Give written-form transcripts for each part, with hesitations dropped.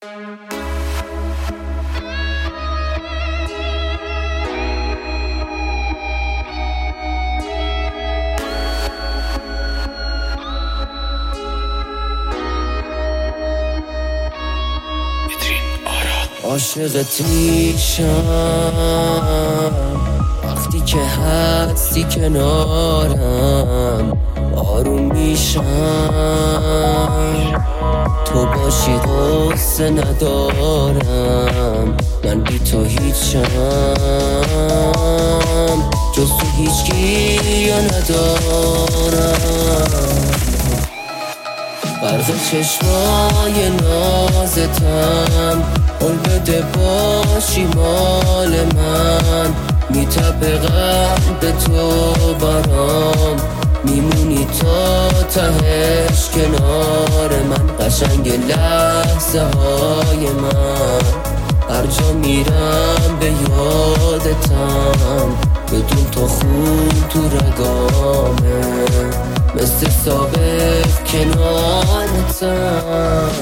عاشقت میشم وقتی که هستی کنارم، آروم میشم تو باشی غصه ندارم، من بی تو هیچم، جز تو هیچکی ندارم. غرق چشمای نازتم، قول بده باشی مال من، میتپه قلب تو برام، میمونی تا تهش کنار من. قشنگ لحظه های من، هر جا میرم به یادتم، بدون تو خون تو رگامه، مثل سابق کنارتم.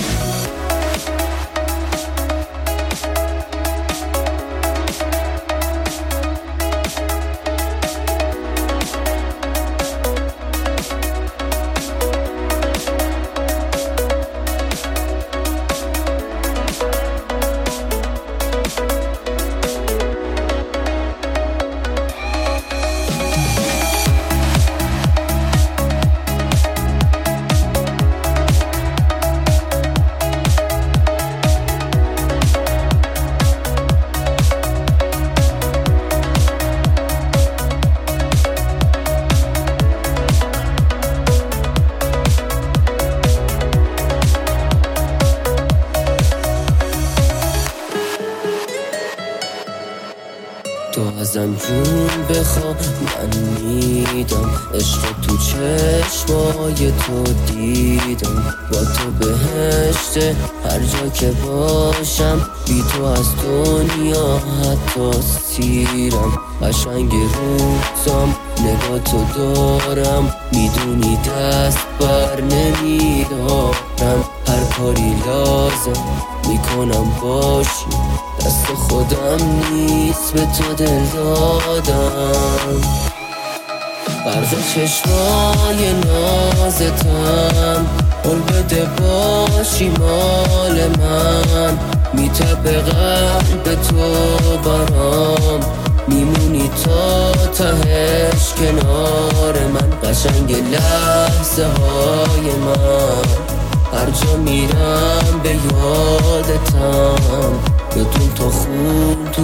تو ازم جون بخوا من میدم، عشق تو چشمای تو دیدم، با تو بهشته هر جا که باشم، بی تو از دنیا حتی سیرم. قشنگ روزم نگاه تو دارم، میدونی دست بر نمیدارم، هر کاری لازم میکنم باشی، دست خودم نیست به تو دل دادم. غرق چشمای نازتم، قول بده باشی مال من، میتپه قلب تو برام، میمونی تا تهش کنار من. قشنگ لحظه های من، هر جا میرم به یادتم، بدون تو خون تو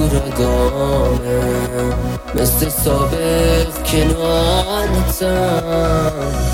رگامه، مثل سابق کنارتم.